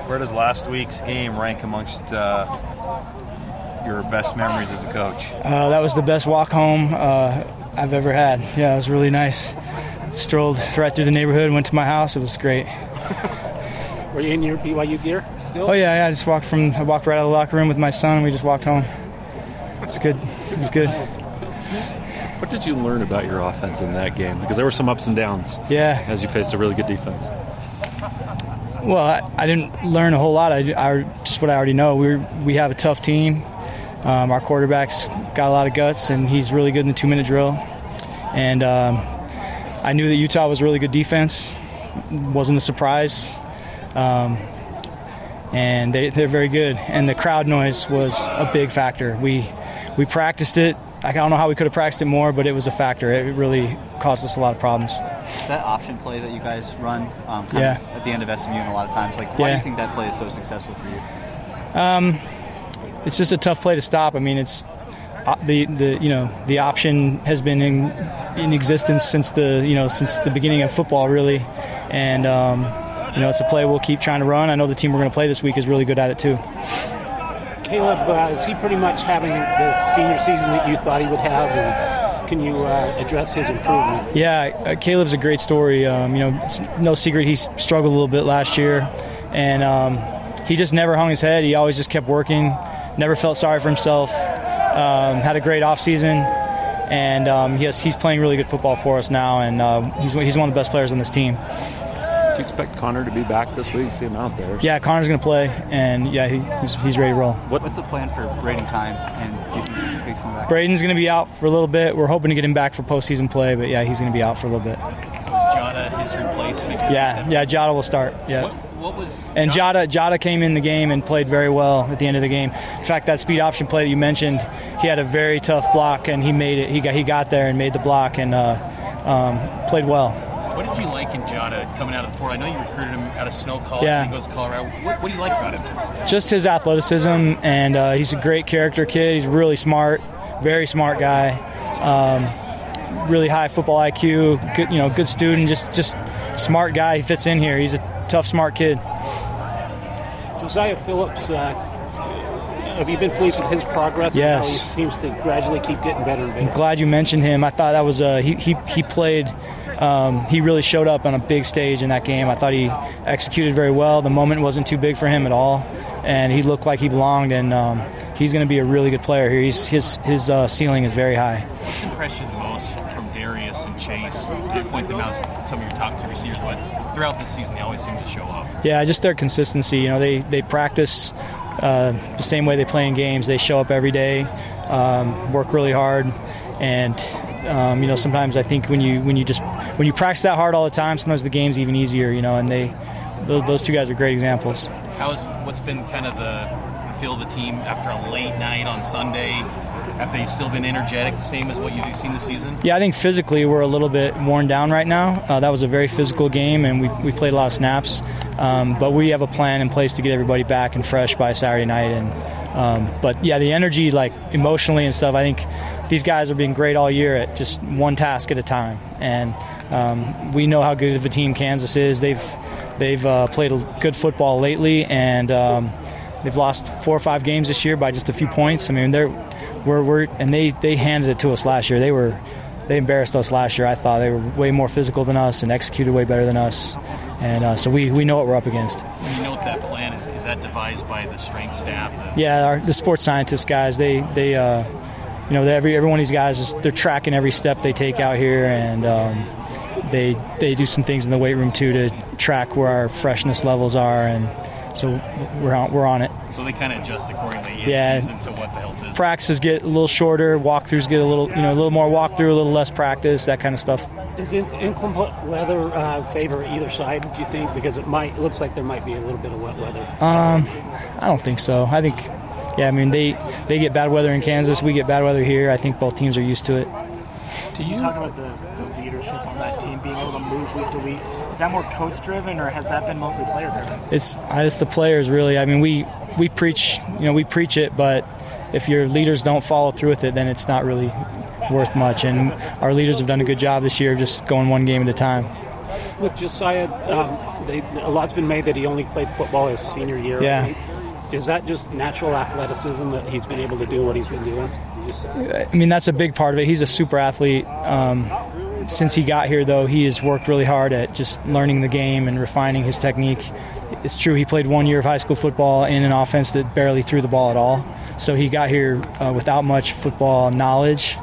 Where does last week's game rank amongst your best memories as a coach? That was the best walk home I've ever had. Yeah, it was really nice. Strolled right through the neighborhood, went to my house. It was great. Were you in your BYU gear still? Oh yeah. I just walked right out of the locker room with my son, and we just walked home. It was good. It was good. What did you learn about your offense in that game? Because there were some ups and downs. Yeah. As you faced a really good defense. Well, I didn't learn a whole lot. I just what I already know. We have a tough team. Our quarterback's got a lot of guts, and he's really good in the 2-minute drill. And I knew that Utah was a really good defense. Wasn't a surprise. And they're very good. And the crowd noise was a big factor. We practiced it. I don't know how we could have practiced it more, but it was a factor. It really caused us a lot of problems. That option play that you guys run at the end of SMU and a lot of times, why do you think that play is so successful for you? It's just a tough play to stop. I mean, it's the option has been in existence since the beginning of football, really, and it's a play we'll keep trying to run. I know the team we're going to play this week is really good at it too. Caleb, is he pretty much having the senior season that you thought he would have, and can you address his improvement? Yeah, Caleb's a great story. It's no secret he struggled a little bit last year, and he just never hung his head. He always just kept working, never felt sorry for himself, had a great offseason, and he's playing really good football for us now, and he's one of the best players on this team. Do you expect Connor to be back this week? See him out there. Yeah, Connor's going to play, and he's ready to roll. What's the plan for Braden Kime, and do you think he's coming back? Braden's going to be out for a little bit. We're hoping to get him back for postseason play, but yeah, he's going to be out for a little bit. So is Jada his replacement? Yeah, Jada will start. Yeah. What was and Jada came in the game and played very well at the end of the game. In fact, that speed option play that you mentioned, he had a very tough block, and he made it. He got there and made the block and played well. What did you like in Jada coming out of the portal? I know you recruited him out of Snow College. Yeah. And he goes to Colorado. What do you like about him? Just his athleticism, and he's a great character kid. He's really smart, very smart guy. Really high football IQ. Good student. Just smart guy. He fits in here. He's a tough, smart kid. Josiah Phillips, have you been pleased with his progress? Yes. How he seems to gradually keep getting better and better. I'm glad you mentioned him. I thought that was he played. He really showed up on a big stage in that game. I thought he executed very well. The moment wasn't too big for him at all, and he looked like he belonged. And he's going to be a really good player here. His ceiling is very high. What's impressed you the most from Darius and Chase? You point them out as some of your top two receivers, but throughout the season they always seem to show up. Yeah, just their consistency. They practice the same way they play in games. They show up every day, work really hard, and sometimes I think when you practice that hard all the time, sometimes the game's even easier. And those two guys are great examples. What's been kind of the feel of the team after a late night on Sunday? Have they still been energetic, the same as what you've seen this season? Yeah, I think physically we're a little bit worn down right now. That was a very physical game, and we played a lot of snaps. But we have a plan in place to get everybody back and fresh by Saturday night. But yeah, the energy, like emotionally and stuff, I think these guys are being great all year at just one task at a time. And we know how good of a team Kansas is. They've played good football lately, and they've lost 4 or 5 games this year by just a few points. I mean, they handed it to us last year. They embarrassed us last year. I thought they were way more physical than us and executed way better than us. And so we know what we're up against. When you know what that plan is that devised by the strength staff? The sports scientist guys. Every one of these guys they're tracking every step they take out here, and they do some things in the weight room too to track where our freshness levels are, and so we're on it. So they kind of adjust accordingly in season to what the health is. Practices get a little shorter, walkthroughs get a little more walkthrough, a little less practice, that kind of stuff. Does inclement weather favor either side, do you think? Because it looks like there might be a little bit of wet weather. I don't think so. I think, they get bad weather in Kansas, we get bad weather here. I think both teams are used to it. Do you talk about the leadership on that team, being able to move week to week? Is that more coach-driven, or has that been mostly player-driven? It's the players, really. I mean, we preach it, but if your leaders don't follow through with it, then it's not really worth much. And our leaders have done a good job this year of just going one game at a time. With Josiah A lot's been made that he only played football his senior year. Yeah. Right? Is that just natural athleticism that he's been able to do what he's been doing? I mean, that's a big part of it. He's a super athlete. Since he got here, though, he has worked really hard at just learning the game and refining his technique. It's true, he played 1 year of high school football in an offense that barely threw the ball at all. So he got here without much football knowledge,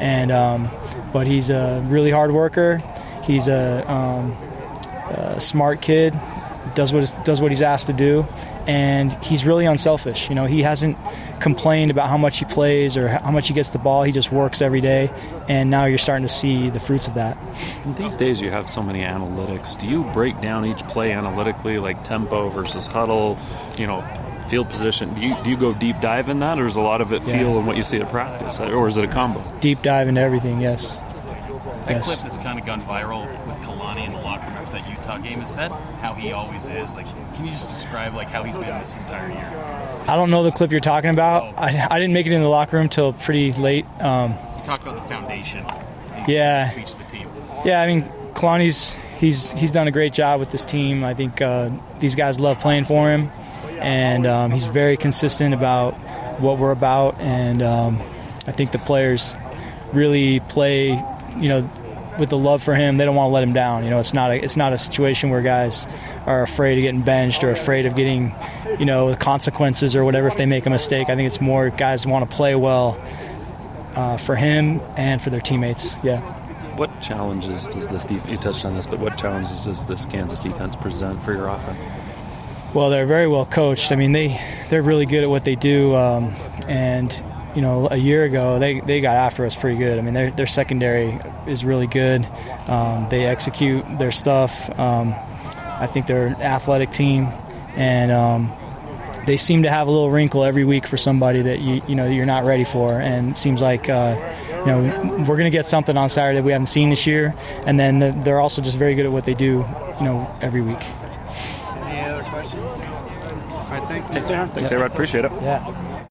but he's a really hard worker. He's a smart kid, does what he's asked to do, and he's really unselfish. He hasn't complained about how much he plays or how much he gets the ball. He just works every day, and now you're starting to see the fruits of that. These days you have so many analytics. Do you break down each play analytically, like tempo versus huddle, field position? Do you go deep dive in that, or is a lot of it feel and what you see at practice, or is it a combo? Deep dive into everything, yes. That clip that's kind of gone viral with Kalani in the locker room after that Utah game, is that how he always is? Can you just describe how he's been this entire year? I don't know the clip you're talking about. I didn't make it in the locker room till pretty late. You talked about the foundation. Speech to the team. Yeah, I mean, Kalani's he's done a great job with this team. I think these guys love playing for him, and he's very consistent about what we're about. And I think the players really play, with the love for him. They don't want to let him down. It's not a situation where guys are afraid of getting benched or afraid of getting, consequences or whatever if they make a mistake. I think it's more guys want to play well for him and for their teammates. Yeah. What challenges does this you touched on this, but what challenges does this Kansas defense present for your offense? Well, they're very well coached. I mean, they're really good at what they do, and a year ago they got after us pretty good. I mean, their secondary is really good. They execute their stuff. I think they're an athletic team, and they seem to have a little wrinkle every week for somebody that you're not ready for. And it seems like we're going to get something on Saturday that we haven't seen this year. And then they're also just very good at what they do, every week. Any other questions? All right, thank you. Thanks, A-Rod. Appreciate it. Yeah.